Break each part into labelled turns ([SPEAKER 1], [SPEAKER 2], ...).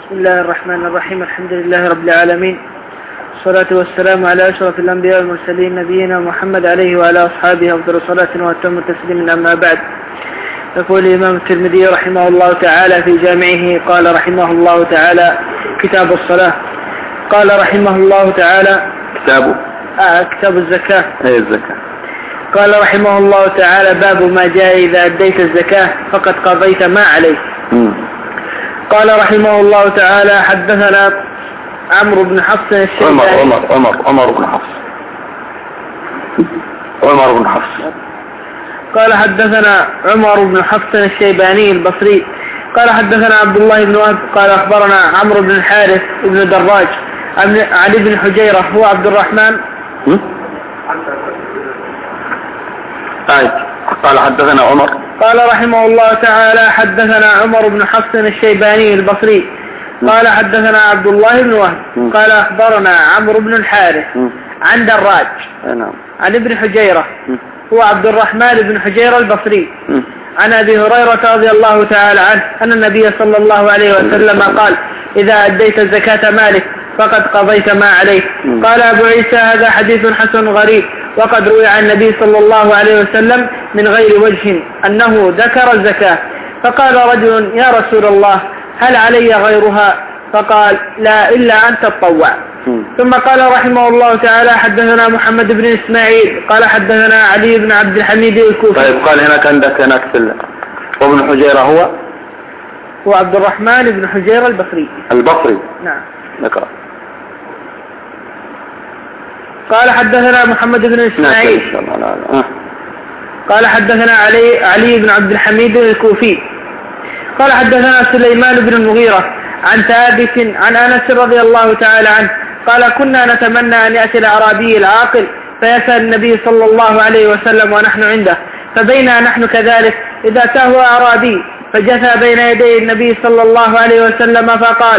[SPEAKER 1] بسم الله الرحمن الرحيم. الحمد لله رب العالمين، الصلاة والسلام على أشرف الأنبياء والمرسلين نبينا محمد عليه وعلى أصحابه أفضل صلاة وأتم تسليم. أما بعد، يقول الإمام الترمذي رحمه الله تعالى في جامعه قال رحمه الله تعالى كتاب الصلاة. قال رحمه الله تعالى كتاب الزكاة.
[SPEAKER 2] أي الزكاة.
[SPEAKER 1] قال رحمه الله تعالى باب ما جاء إذا أديت الزكاة فقد قضيت ما عليك. قال رحمه الله تعالى حدثنا عمرو بن حفص الشيباني.
[SPEAKER 2] عمر بن حفص.
[SPEAKER 1] قال حدثنا عمر بن حفص الشيباني البصري قال حدثنا عبد الله بن وهب قال أخبرنا عمرو بن الحارث بن دراج علي بن حجيرة هو عبد الرحمن.
[SPEAKER 2] قال حدثنا عمر.
[SPEAKER 1] قال رحمه الله تعالى حدثنا عمر بن حفص الشيباني البصري قال حدثنا عبد الله بن وهب قال أخبرنا عمرو بن الحارث عن دراج عن ابن حجيرة هو عبد الرحمن بن حجيرة البصري عن أبي هريرة رضي الله تعالى عنه أن النبي صلى الله عليه وسلم قال إذا أديت زكاة مالك فقد قضيت ما عليك. قال أبو عيسى هذا حديث حسن غريب، وقد روي عن النبي صلى الله عليه وسلم من غير وجه أنه ذكر الزكاة. فقال رجل يا رسول الله هل علي غيرها؟ فقال لا إلا أن تطوع. ثم قال رحمه الله تعالى حدثنا محمد بن إسماعيل قال حدثنا علي بن عبد الحميد الكوفي.
[SPEAKER 2] طيب قال هناك وابن حجيرة هو
[SPEAKER 1] عبد الرحمن بن حجيرة البصري. نعم.
[SPEAKER 2] نقرأ.
[SPEAKER 1] قال حدثنا محمد بن إسماعيل قال حدثنا علي بن عبد الحميد الكوفي قال حدثنا سليمان بن المغيرة عن ثابت عن أنس رضي الله تعالى عنه قال كنا نتمنى أن يأتي الأعرابي العاقل فيسأل النبي صلى الله عليه وسلم ونحن عنده، فبينا نحن كذلك إذا أتاه أعرابي فجثى بين يدي النبي صلى الله عليه وسلم فقال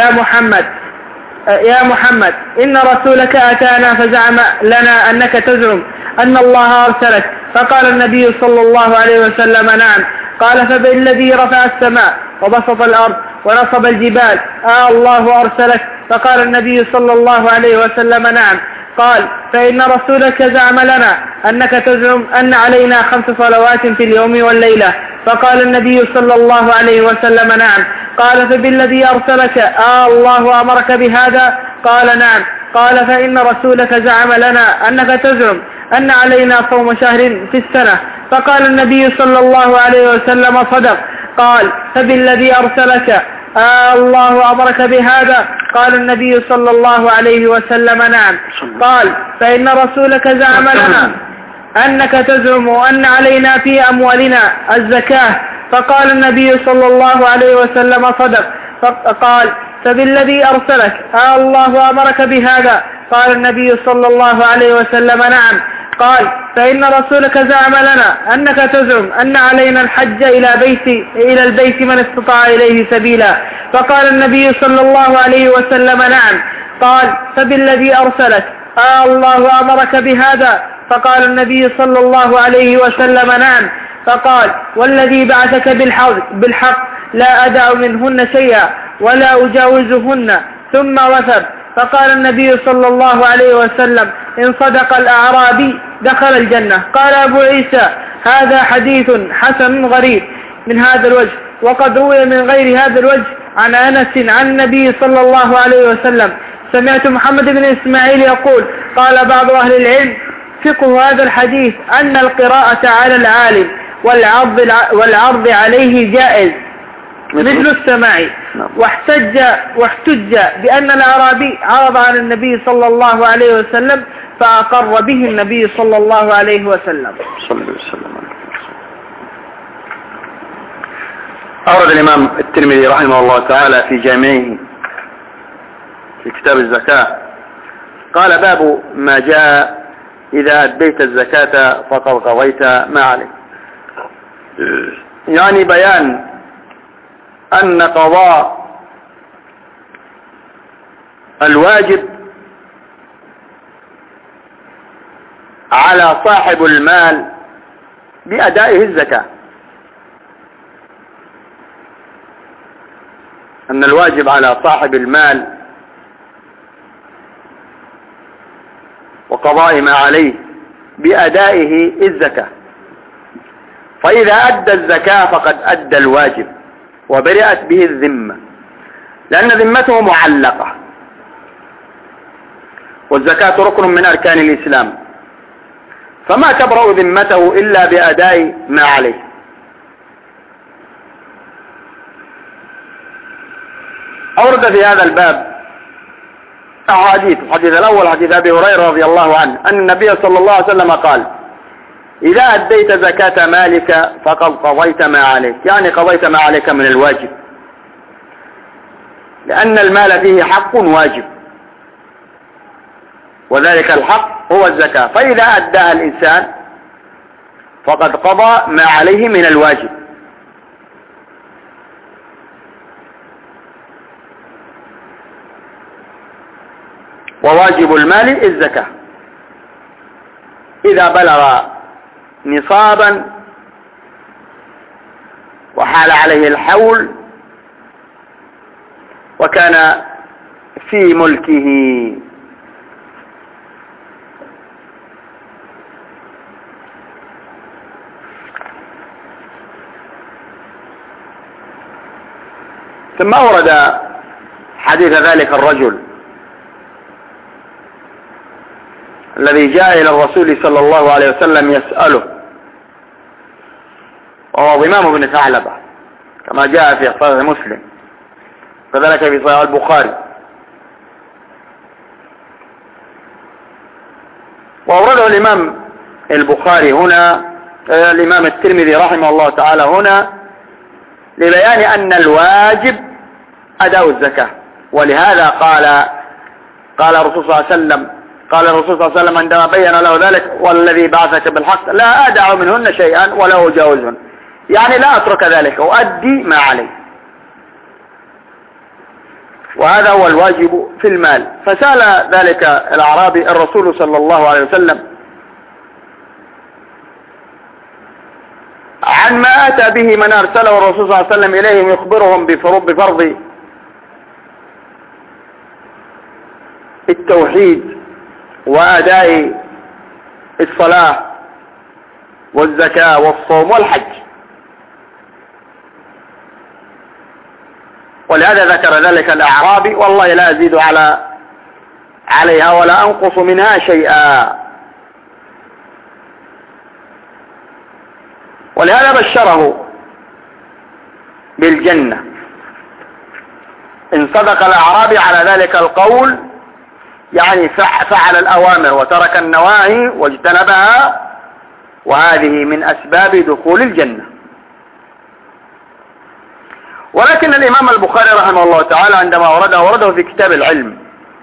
[SPEAKER 1] يا محمد إن رسولك أتانا فزعم لنا أنك تزعم أن الله أرسلك. فقال النبي صلى الله عليه وسلم نعم. قال فبالذي رفع السماء وبسط الأرض ونصب الجبال الله أرسلك؟ فقال النبي صلى الله عليه وسلم نعم. قال فإن رسولك زعم لنا أنك تزعم أن علينا 5 صلوات في اليوم والليلة. فقال النبي صلى الله عليه وسلم نعم. قال فبالذي أرسلك الله أمرك بهذا؟ قال نعم. قال فإن رسولك زعم لنا أنك تزعم أن علينا صوم شهر في السنة. فقال النبي صلى الله عليه وسلم صدق. قال فبالذي أرسلك الله أمرك بهذا؟ قال النبي صلى الله عليه وسلم نعم. قال فإن رسولك زعم لنا أنك تزعم أن علينا في أموالنا الزكاة. فقال النبي صلى الله عليه وسلم صدق. فقال فبالذي أرسلك الله أمرك بهذا؟ قال النبي صلى الله عليه وسلم نعم. قال فإن رسولك زعم لنا أنك تزعم أن علينا الحج إلى البيت من استطاع إليه سبيلا. فقال النبي صلى الله عليه وسلم نعم. قال فبالذي أرسلك الله أمرك بهذا؟ فقال النبي صلى الله عليه وسلم نعم. فقال والذي بعثك بالحق لا أدع منهن شيئا ولا أجاوزهن. ثم وثب. فقال النبي صلى الله عليه وسلم إن صدق الأعرابي دخل الجنة. قال أبو عيسى هذا حديث حسن غريب من هذا الوجه، وقد روي من غير هذا الوجه عن أنس عن النبي صلى الله عليه وسلم. سمعت محمد بن إسماعيل يقول قال بعض أهل العلم فقه هذا الحديث أن القراءة على العالم والعرض عليه جائز مثل السماع. واحتج بأن الأعرابي عرض على النبي صلى الله عليه وسلم فأقر به النبي صلى الله عليه وسلم.
[SPEAKER 2] أورد الإمام الترمذي رحمه الله تعالى في جامعه في كتاب الزكاة قال باب ما جاء إذا أديت الزكاة فقد قضيت ما عليك، يعني بيان أن قضاء الواجب على صاحب المال بأدائه الزكاة. أن الواجب على صاحب المال وقضاء ما عليه بأدائه الزكاة، فإذا أدى الزكاة فقد أدى الواجب وبرئت به الذمة، لأن ذمته معلقة، والزكاة ركن من أركان الإسلام، فما تبرأ ذمته إلا بأداء ما عليه. أورد في هذا الباب أحاديث. الحديث الأول حديث أبي هريرة رضي الله عنه أن النبي صلى الله عليه وسلم قال: إذا أديت زكاة مالك فقد قضيت ما عليك، يعني قضيت ما عليك من الواجب، لأن المال فيه حق واجب، وذلك الحق هو الزكاة، فإذا أداها الإنسان فقد قضى ما عليه من الواجب. وواجب المال الزكاة إذا بلغ نصابا وحال عليه الحول وكان في ملكه. ثم أورد حديث ذلك الرجل الذي جاء إلى الرسول صلى الله عليه وسلم يسأله، وهو ضمام بن ثعلبة كما جاء في صحيح مسلم، كذلك في صحيح البخاري. وأورده الإمام البخاري هنا، الإمام الترمذي رحمه الله تعالى هنا، لبيان أن الواجب أداء الزكاة. ولهذا قال الرسول صلى الله عليه وسلم عندما بين له ذلك: والذي بعثك بالحق لا أدع منهن شيئا ولا أجاوزهن، يعني لا أترك ذلك وأدي ما علي. وهذا هو الواجب في المال. فسأل ذلك الأعرابي الرسول صلى الله عليه وسلم عن ما أتى به من أرسله الرسول صلى الله عليه وسلم إليهم يخبرهم بفرض التوحيد وأداء الصلاة والزكاة والصوم والحج. ولهذا ذكر ذلك الأعرابي: والله لا أزيد عليها ولا أنقص منها شيئا. ولهذا بشره بالجنة إن صدق الأعرابي على ذلك القول، يعني فعل الأوامر وترك النواهي واجتنبها، وهذه من أسباب دخول الجنة. ولكن الإمام البخاري رحمه الله تعالى عندما ورده في كتاب العلم،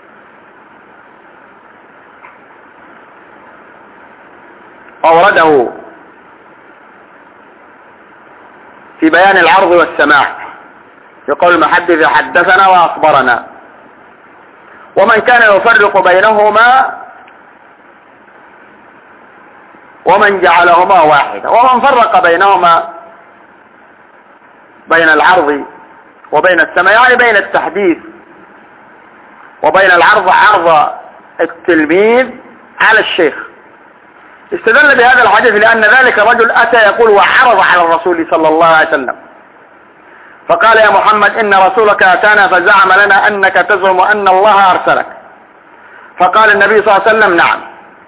[SPEAKER 2] أورده في بيان العرض والسماع، يقول المحدث: حدثنا وأخبرنا. ومن كان يفرق بينهما ومن جعلهما واحدة، ومن فرق بينهما بين العرض وبين السماع، يعني بين التحديث وبين العرض، عرض التلميذ على الشيخ، استدل بهذا الحديث لأن ذلك الرجل أتى يقول وعرض على الرسول صلى الله عليه وسلم، فقال: يا محمد إن رسولك أتانا فزعم لنا أنك تزعم أن الله أرسلك. فقال النبي صلى الله عليه وسلم: نعم.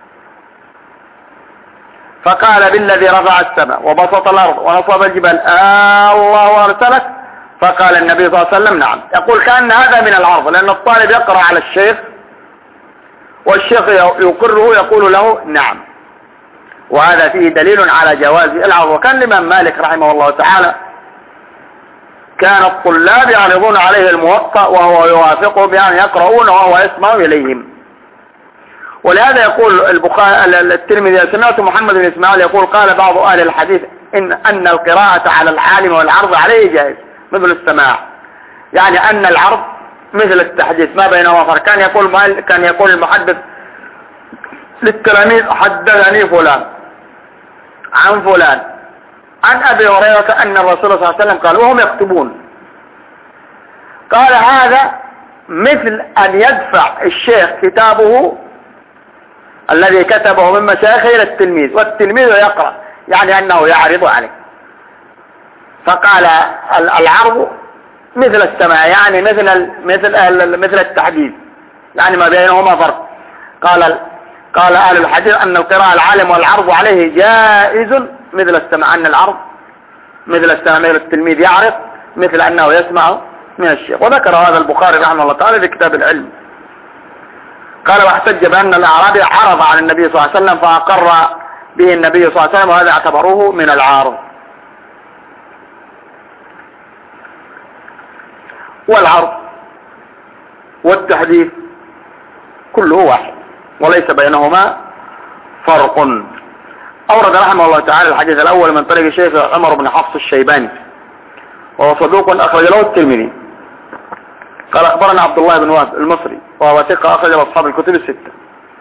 [SPEAKER 2] فقال: بالذي رفع السماء وبسط الأرض ونصب الجبال الله أرسلك؟ فقال النبي صلى الله عليه وسلم: نعم. يقول كأن هذا من العرض، لأن الطالب يقرأ على الشيخ والشيخ يقره يقول له نعم، وهذا فيه دليل على جواز العرض. وكان الإمام مالك رحمه الله تعالى كان الطلاب يعرضون عليه الموطأ وهو يوافقه بأن يقرؤون وهو يسمع إليهم. ولهذا يقول الترمذي: سمعت محمد بن إسماعيل يقول: قال بعض أهل الحديث أن القراءة على العالم والعرض عليه جائز مثل السماع، يعني أن العرض مثل التحديث ما بينهما فرق. كان يقول المحدث للتلاميذ: حدثني فلان عن فلان عن أبي هريرة أن الرسول صلى الله عليه وسلم قال، وهم يكتبون. قال هذا مثل أن يدفع الشيخ كتابه الذي كتبه من مشايخه إلى التلميذ، والتلميذ يقرأ، يعني أنه يعرض عليه. فقال العرض مثل السماع، يعني مثل التحديث، يعني ما بينهما فرق. قال أهل الحديث أن القراءة العالم والعرض عليه جائز مثل السماع، أن العرض مثل السماع، مثل التلميذ يعرض مثل أنه يسمع من الشيخ. وذكر هذا البخاري رحمه الله تعالى في كتاب العلم. قال واحتج بأن الأعرابي عرض عن النبي صلى الله عليه وسلم فأقر به النبي صلى الله عليه وسلم، وهذا اعتبروه من العارض. والعرض والتحديث كله واحد وليس بينهما فرق. أورد رحمه الله تعالى الحديث الأول من طريق الشيخ عمر بن حفص الشيباني وهو صدوق أخرج له الترمذي. قال أخبرنا عبد الله بن وهب المصري وهو ثقة أخرج له أصحاب الكتب الستة.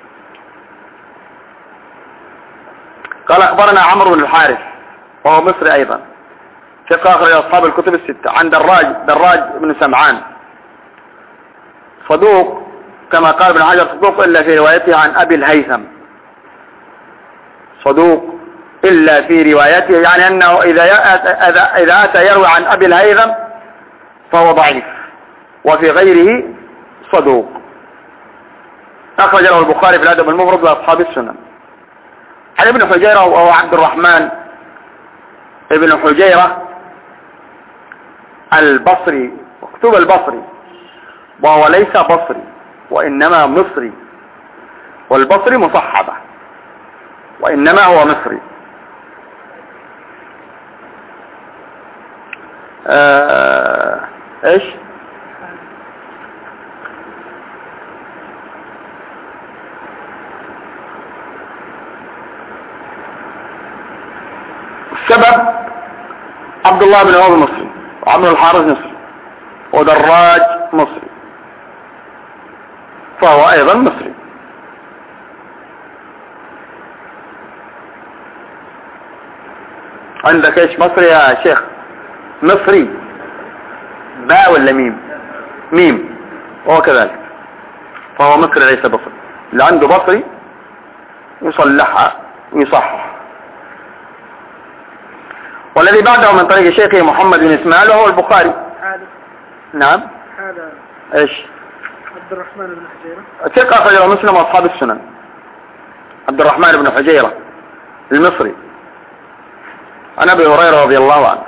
[SPEAKER 2] قال أخبرنا عمرو بن الحارث وهو مصري أيضا ثقة أخرج أصحاب الكتب الستة. عن دراج بن سمعان صدوق كما قال ابن حجر صدوق إلا في روايته عن أبي الهيثم، صدوق إلا في روايته، يعني أنه إذا أتى يروي عن أبي الهيثم فهو ضعيف، وفي غيره صدوق. أخرج له البخاري في الأدب المفرد وأصحاب السنن. عن ابن حجيرة وهو عبد الرحمن ابن حجيرة البصري، مكتوب البصري وهو ليس بصري وإنما مصري، والبصري مصحبة وإنما هو مصري. ايش السبب؟ عبد الله بن وهب مصري، وعمرو الحارث مصري، ودراج مصري، فهو ايضا مصري. عندك ايش مصري يا شيخ؟ مصري باء ولا ميم؟ ميم، وهو كذلك، فهو مصري ليس بصري. اللي عنده بصري يصلحها ويصحح. والذي بعده من طريق شيخه محمد بن اسماعيل وهو البخاري. نعم.
[SPEAKER 1] هذا
[SPEAKER 2] ايش؟
[SPEAKER 1] عبد الرحمن بن حجيرة
[SPEAKER 2] ثقة أخرجه مسلم وأصحاب السنن. عبد الرحمن بن حجيرة المصري عن أبي هريرة رضي الله عنه.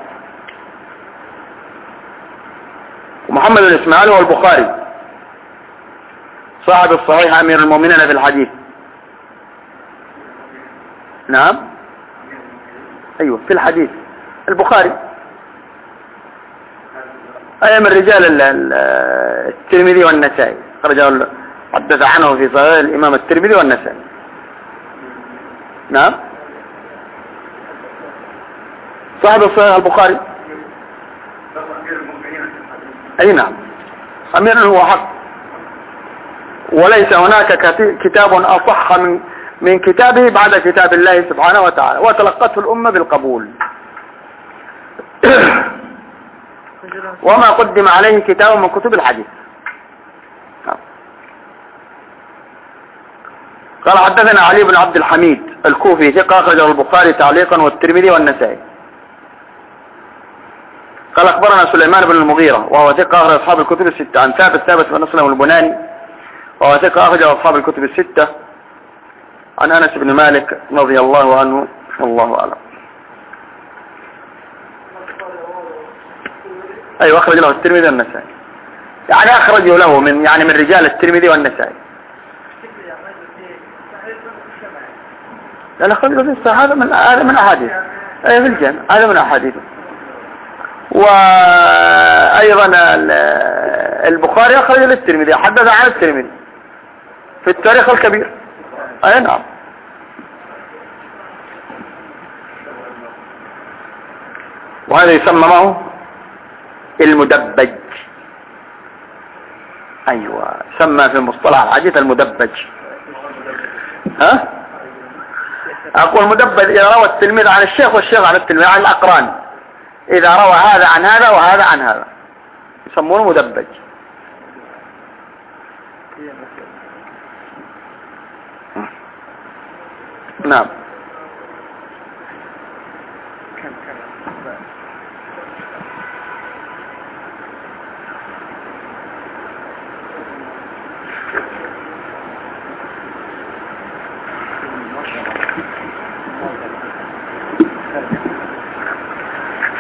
[SPEAKER 2] ومحمد بن اسماعيل هو البخاري صاحب الصحيح أمير المؤمنين في الحديث. نعم أيوة في الحديث البخاري أي من رجال الترمذي والنسائي، رجال حدث عنه في صحيح الإمام الترمذي والنسائي. نعم صاحب الصحيح البخاري. أي نعم أمير هو حق، وليس هناك كتاب أصح من كتابه بعد كتاب الله سبحانه وتعالى، وتلقته الأمة بالقبول. وما قدم عليه كتاب من كتب الحديث. قال حدثنا علي بن عبد الحميد الكوفي ثقة أخرجه البخاري تعليقا والترمذي والنسائي. قال أخبرنا سليمان بن المغيرة وهو ثقة أخرج أصحاب الكتب الستة. عن ثابت بن أسلم البناني وهو ثقة أخرج أصحاب الكتب الستة. عن أنس بن مالك رضي الله عنه والله أعلم. أيوة أخرج له الترمذي والنسائي، يعني أخرجه له من رجال الترمذي والنسائي. لا أخرج له في الصحيح، هذا من أحاديث في الجامع، هذا من أحاديث. وأيضا البخاري أخرج للترمذي، حدث عن الترمذي في التاريخ الكبير. أي نعم. وهذا يسمى معه المدبج. أيوة سمى في مصطلح الحديث المدبج. ها أقول مدبج إذا روى التلميذ عن الشيخ والشيخ عن التلميذ عن الأقران، إذا روى هذا عن هذا وهذا عن هذا. يسمونه مدبج. نعم.